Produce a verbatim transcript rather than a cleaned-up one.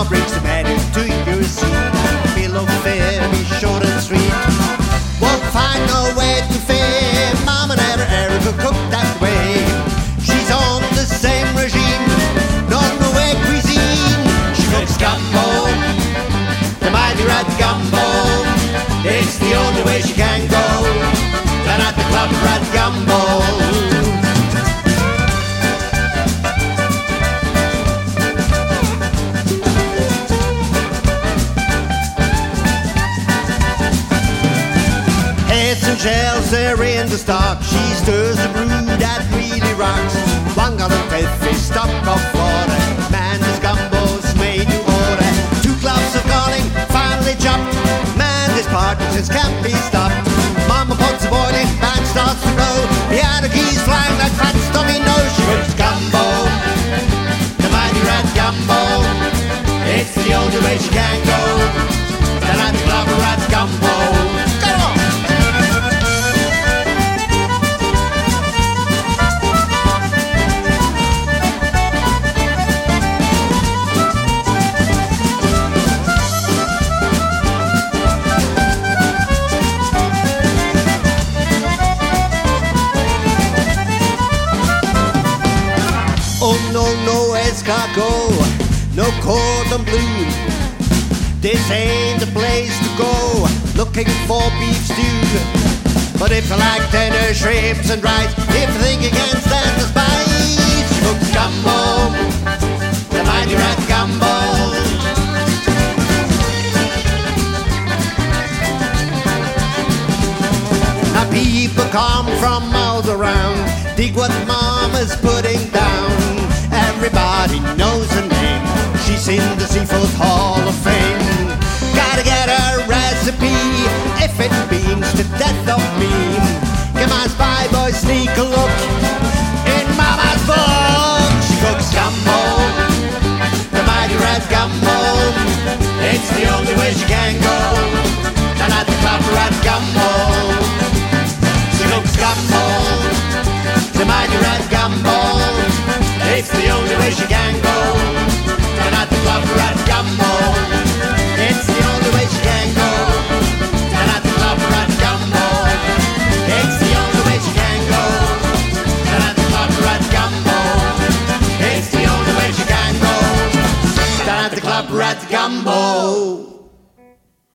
Mama brings the menu to your seat. Bill of fare is short and sweet. Won't find no way to fare. Mama never ever cooked that way. She's on the same regime, non way cuisine. She cooks gumbo, the mighty rat gumbo. It's the only way she can go. Down at the club, rat gumbo. Heads and shells, they're in the stock. She stirs the brew that really rocks. One gallon of fish, stock of water. Man, this gumbo's made to order. Two gloves of garlic, finely chopped. Man, this Parkinson's can't be stopped. Mama puts the boiling, pan starts to blow. Behind the keys flying like fat dominoes. She cooks gumbo, the mighty rat gumbo. It's the only way she can go. The rat club, rat gumbo. Go on! Oh no, no escargot, no cordon bleu. This ain't the place to go, looking for beef stew. But if you like tender shrimps and rice, if you think you can stand the spice, she cooks gumbo, the mighty rat gumbo. Now people come from miles around, dig what Mama's putting down. Everybody knows her name. She's in the Seafood Hall of Fame. Gotta get her recipe if it means the death of me. Come on, spy boy, sneak a look in Mama's book. She cooks gumbo, the mighty rat gumbo. It's the only way she can go. Down at the club, rat gumbo. She cooks gumbo, the mighty rat gumbo. It's the only way she can go. Down at the club, rat gumbo. It's the only way she can go. Down at the club, rat gumbo. It's the only way she can go. Down at the club, rat gumbo. It's the only way she can go. Down at the club, rat gumbo.